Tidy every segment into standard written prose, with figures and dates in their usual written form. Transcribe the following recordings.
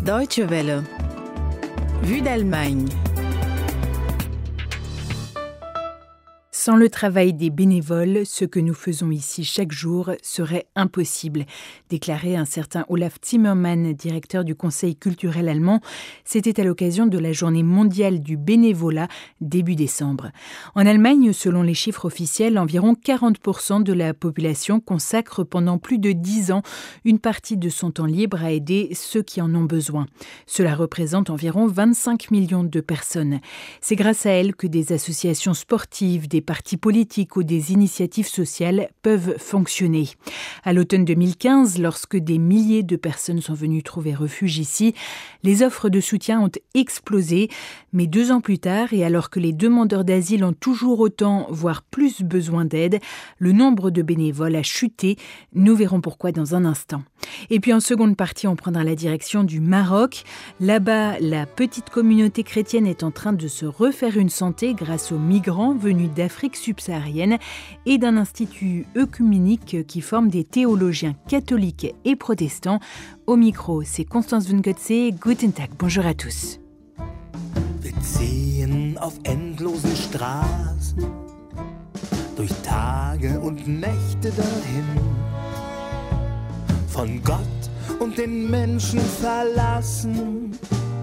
Deutsche Welle. Vue d'Allemagne. Sans le travail des bénévoles, ce que nous faisons ici chaque jour serait impossible, déclarait un certain Olaf Zimmermann, directeur du Conseil culturel allemand. C'était à l'occasion de la journée mondiale du bénévolat début décembre. En Allemagne, selon les chiffres officiels, environ 40% de la population consacre pendant plus de 10 ans une partie de son temps libre à aider ceux qui en ont besoin. Cela représente environ 25 millions de personnes. C'est grâce à elles que des associations sportives, des partis politiques ou des initiatives sociales peuvent fonctionner. À l'automne 2015, lorsque des milliers de personnes sont venues trouver refuge ici, les offres de soutien ont explosé. Mais 2 ans plus tard, et alors que les demandeurs d'asile ont toujours autant, voire plus besoin d'aide, le nombre de bénévoles a chuté. Nous verrons pourquoi dans un instant. Et puis en seconde partie, on prendra la direction du Maroc. Là-bas, la petite communauté chrétienne est en train de se refaire une santé grâce aux migrants venus d'Afrique subsaharienne et d'un institut œcuménique qui forme des théologiens catholiques et protestants. Au micro, c'est Constance Wungotze. Guten Tag, bonjour à tous. Wir ziehen auf endlosen Straßen, durch Tage und Nächte dahin, von Gott und den Menschen verlassen,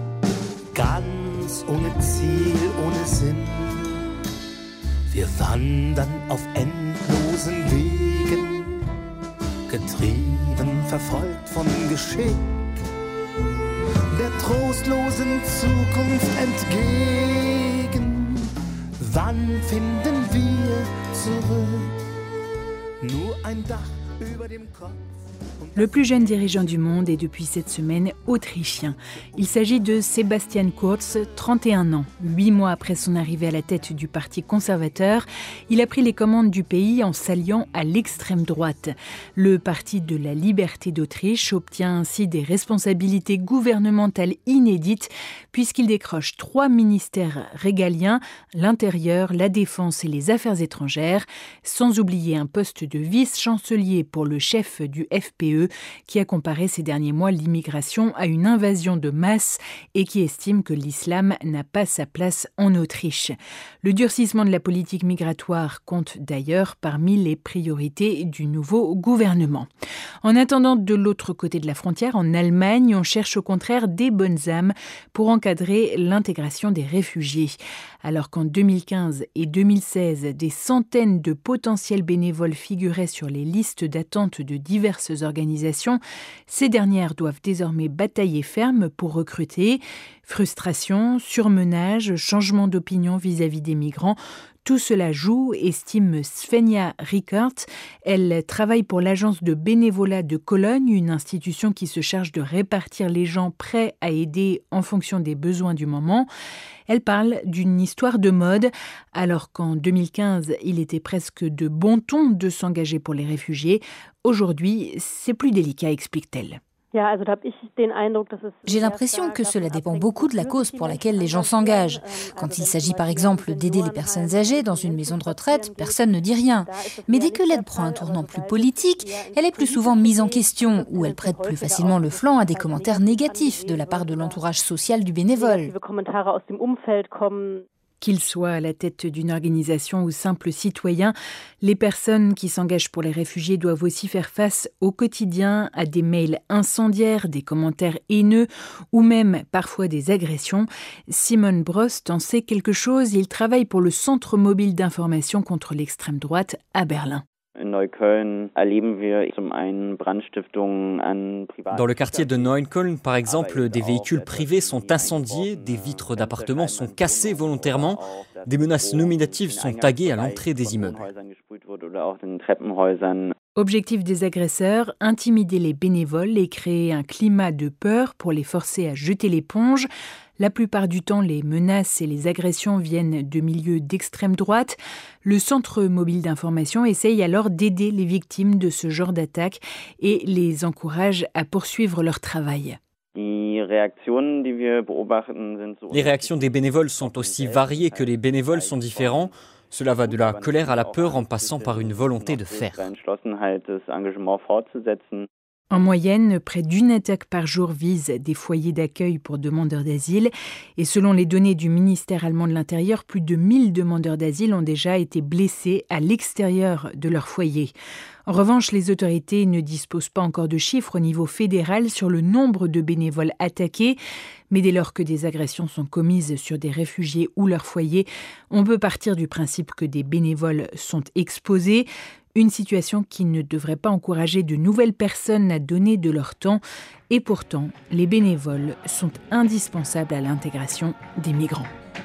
ganz ohne Ziel, ohne Sinn. Wir wandern auf endlosen Wegen, getrieben, verfolgt vom Geschick, der trostlosen Zukunft entgegen. Wann finden wir zurück? Nur ein Dach über dem Kopf. Le plus jeune dirigeant du monde est depuis cette semaine autrichien. Il s'agit de Sebastian Kurz, 31 ans. 8 mois après son arrivée à la tête du parti conservateur, il a pris les commandes du pays en s'alliant à l'extrême droite. Le parti de la liberté d'Autriche obtient ainsi des responsabilités gouvernementales inédites puisqu'il décroche 3 ministères régaliens, l'intérieur, la défense et les affaires étrangères, sans oublier un poste de vice-chancelier pour le chef du FPE, qui a comparé ces derniers mois l'immigration à une invasion de masse et qui estime que l'islam n'a pas sa place en Autriche. Le durcissement de la politique migratoire compte d'ailleurs parmi les priorités du nouveau gouvernement. En attendant, de l'autre côté de la frontière, en Allemagne, on cherche au contraire des bonnes âmes pour encadrer l'intégration des réfugiés. Alors qu'en 2015 et 2016, des centaines de potentiels bénévoles figuraient sur les listes d'attente de diverses organisations, ces dernières doivent désormais batailler ferme pour recruter. Frustration, surmenage, changement d'opinion vis-à-vis des migrants, tout cela joue, estime Svenja Rickert. Elle travaille pour l'agence de bénévolat de Cologne, une institution qui se charge de répartir les gens prêts à aider en fonction des besoins du moment. Elle parle d'une histoire de mode, alors qu'en 2015, il était presque de bon ton de s'engager pour les réfugiés. Aujourd'hui, c'est plus délicat, explique-t-elle. J'ai l'impression que cela dépend beaucoup de la cause pour laquelle les gens s'engagent. Quand il s'agit par exemple d'aider les personnes âgées dans une maison de retraite, personne ne dit rien. Mais dès que l'aide prend un tournant plus politique, elle est plus souvent mise en question ou elle prête plus facilement le flanc à des commentaires négatifs de la part de l'entourage social du bénévole. Qu'ils soient à la tête d'une organisation ou simples citoyens, les personnes qui s'engagent pour les réfugiés doivent aussi faire face au quotidien à des mails incendiaires, des commentaires haineux ou même parfois des agressions. Simon Brost en sait quelque chose, il travaille pour le Centre mobile d'information contre l'extrême droite à Berlin. Dans le quartier de Neukölln, par exemple, des véhicules privés sont incendiés, des vitres d'appartements sont cassées volontairement, des menaces nominatives sont taguées à l'entrée des immeubles. Objectif des agresseurs, intimider les bénévoles et créer un climat de peur pour les forcer à jeter l'éponge. La plupart du temps, les menaces et les agressions viennent de milieux d'extrême droite. Le Centre mobile d'information essaye alors d'aider les victimes de ce genre d'attaque et les encourage à poursuivre leur travail. Les réactions des bénévoles sont aussi variées que les bénévoles sont différents. Cela va de la colère à la peur en passant par une volonté de faire. En moyenne, près d'une attaque par jour vise des foyers d'accueil pour demandeurs d'asile. Et selon les données du ministère allemand de l'Intérieur, plus de 1000 demandeurs d'asile ont déjà été blessés à l'extérieur de leur foyer. En revanche, les autorités ne disposent pas encore de chiffres au niveau fédéral sur le nombre de bénévoles attaqués. Mais dès lors que des agressions sont commises sur des réfugiés ou leur foyer, on peut partir du principe que des bénévoles sont exposés. Une situation qui ne devrait pas encourager de nouvelles personnes à donner de leur temps. Et pourtant, les bénévoles sont indispensables à l'intégration des migrants.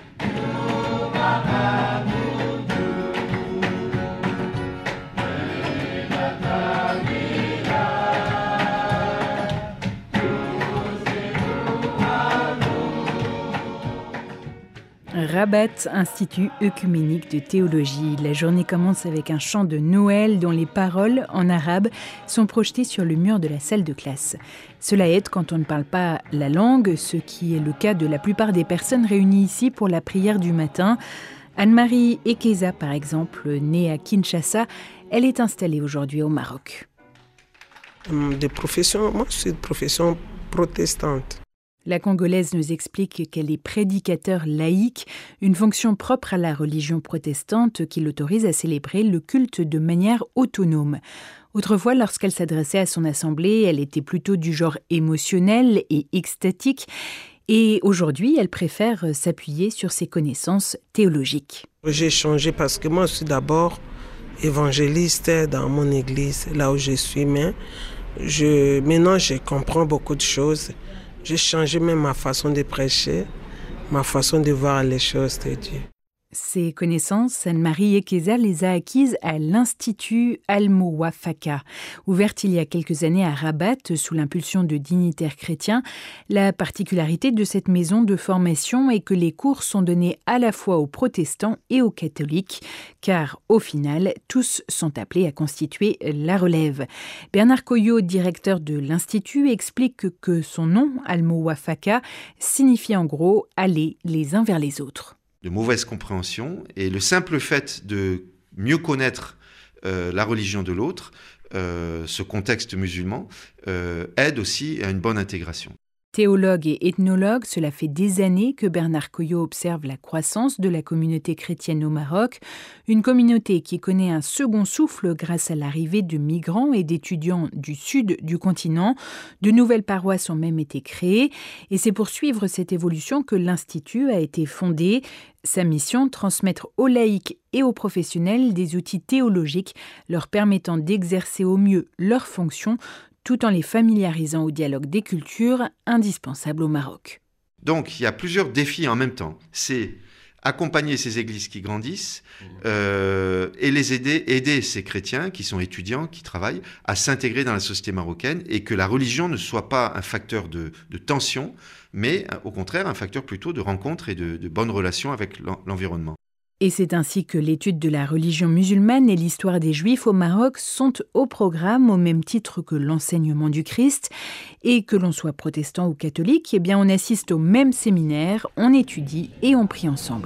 Rabat, Institut œcuménique de théologie. La journée commence avec un chant de Noël dont les paroles, en arabe, sont projetées sur le mur de la salle de classe. Cela aide quand on ne parle pas la langue, ce qui est le cas de la plupart des personnes réunies ici pour la prière du matin. Anne-Marie Ekeza, par exemple, née à Kinshasa, elle est installée aujourd'hui au Maroc. Moi, je suis de profession protestante. La Congolaise nous explique qu'elle est prédicateur laïque, une fonction propre à la religion protestante qui l'autorise à célébrer le culte de manière autonome. Autrefois, lorsqu'elle s'adressait à son assemblée, elle était plutôt du genre émotionnel et extatique. Et aujourd'hui, elle préfère s'appuyer sur ses connaissances théologiques. J'ai changé parce que moi, je suis d'abord évangéliste dans mon église, là où je suis. Mais maintenant, je comprends beaucoup de choses. J'ai changé même ma façon de prêcher, ma façon de voir les choses de Dieu. Ces connaissances, Anne-Marie Ekeza les a acquises à l'Institut Al-Mouwafaka. Ouverte il y a quelques années à Rabat, sous l'impulsion de dignitaires chrétiens, la particularité de cette maison de formation est que les cours sont donnés à la fois aux protestants et aux catholiques, car au final, tous sont appelés à constituer la relève. Bernard Coyot, directeur de l'Institut, explique que son nom, Al-Mouwafaka, signifie en gros « aller les uns vers les autres ». De mauvaise compréhension, et le simple fait de mieux connaître la religion de l'autre, ce contexte musulman, aide aussi à une bonne intégration. Théologue et ethnologue, cela fait des années que Bernard Coyot observe la croissance de la communauté chrétienne au Maroc, une communauté qui connaît un second souffle grâce à l'arrivée de migrants et d'étudiants du sud du continent. De nouvelles paroisses ont même été créées et c'est pour suivre cette évolution que l'Institut a été fondé. Sa mission, transmettre aux laïcs et aux professionnels des outils théologiques leur permettant d'exercer au mieux leurs fonctions tout en les familiarisant au dialogue des cultures indispensables au Maroc. Donc, il y a plusieurs défis en même temps. C'est accompagner ces églises qui grandissent et les aider ces chrétiens qui sont étudiants, qui travaillent, à s'intégrer dans la société marocaine et que la religion ne soit pas un facteur de tension, mais au contraire un facteur plutôt de rencontre et de bonnes relations avec l'environnement. Et c'est ainsi que l'étude de la religion musulmane et l'histoire des Juifs au Maroc sont au programme au même titre que l'enseignement du Christ. Et que l'on soit protestant ou catholique, eh bien on assiste au même séminaire, on étudie et on prie ensemble.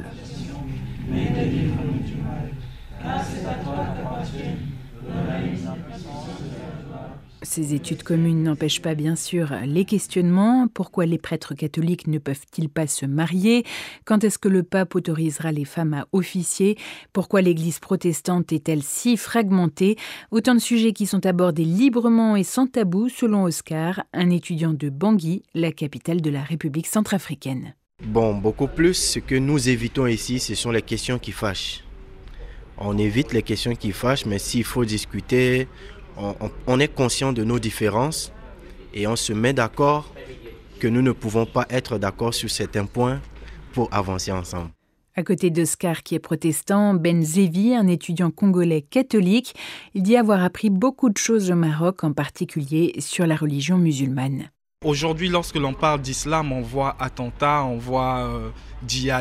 Ces études communes n'empêchent pas bien sûr les questionnements. Pourquoi les prêtres catholiques ne peuvent-ils pas se marier? Quand est-ce que le pape autorisera les femmes à officier? Pourquoi l'église protestante est-elle si fragmentée? Autant de sujets qui sont abordés librement et sans tabou selon Oscar, un étudiant de Bangui, la capitale de la République centrafricaine. Beaucoup plus, ce que nous évitons ici, ce sont les questions qui fâchent. On évite les questions qui fâchent, mais s'il faut discuter, on est conscient de nos différences et on se met d'accord que nous ne pouvons pas être d'accord sur certains points pour avancer ensemble. À côté d'Oscar qui est protestant, Ben Zevi, un étudiant congolais catholique, il dit avoir appris beaucoup de choses au Maroc, en particulier sur la religion musulmane. Aujourd'hui, lorsque l'on parle d'islam, on voit attentats, on voit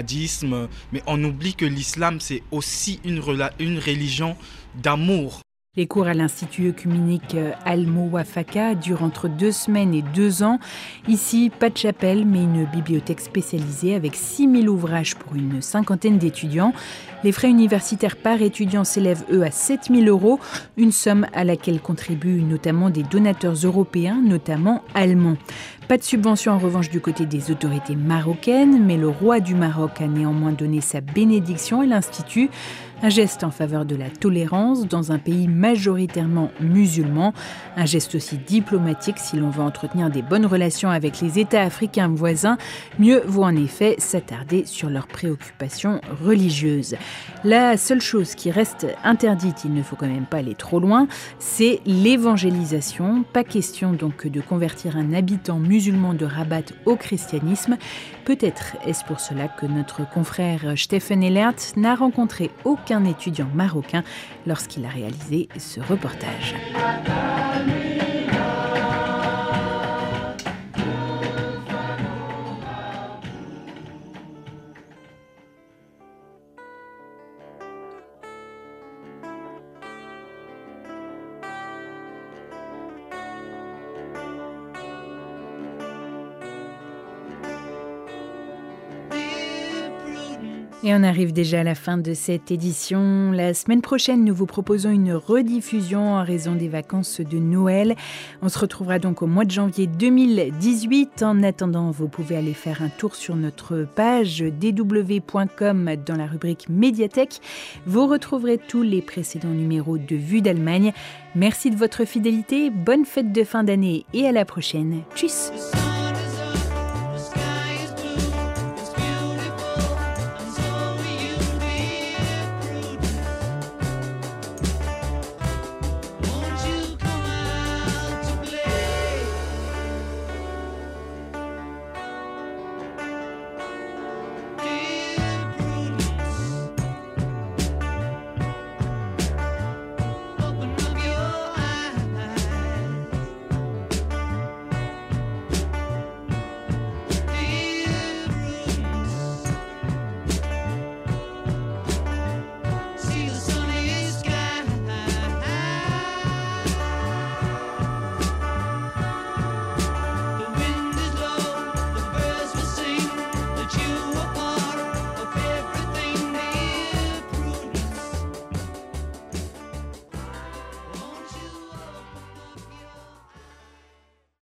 djihadisme, mais on oublie que l'islam, c'est aussi une religion d'amour. Les cours à l'Institut œcuménique Al-Mouwafaka durent entre 2 semaines et 2 ans. Ici, pas de chapelle, mais une bibliothèque spécialisée avec 6000 ouvrages pour une 50aine d'étudiants. Les frais universitaires par étudiant s'élèvent, eux, à 7 000 €, une somme à laquelle contribuent notamment des donateurs européens, notamment allemands. Pas de subvention en revanche du côté des autorités marocaines, mais le roi du Maroc a néanmoins donné sa bénédiction à l'Institut. Un geste en faveur de la tolérance dans un pays majoritairement musulman. Un geste aussi diplomatique si l'on veut entretenir des bonnes relations avec les États africains voisins. Mieux vaut en effet s'attarder sur leurs préoccupations religieuses. La seule chose qui reste interdite, il ne faut quand même pas aller trop loin, c'est l'évangélisation. Pas question donc de convertir un habitant musulman de Rabat au christianisme. Peut-être est-ce pour cela que notre confrère Stephen Ellert n'a rencontré aucun étudiant marocain lorsqu'il a réalisé ce reportage. Et on arrive déjà à la fin de cette édition. La semaine prochaine, nous vous proposons une rediffusion en raison des vacances de Noël. On se retrouvera donc au mois de janvier 2018. En attendant, vous pouvez aller faire un tour sur notre page dw.com dans la rubrique médiathèque. Vous retrouverez tous les précédents numéros de Vue d'Allemagne. Merci de votre fidélité, bonne fête de fin d'année et à la prochaine. Tchuss!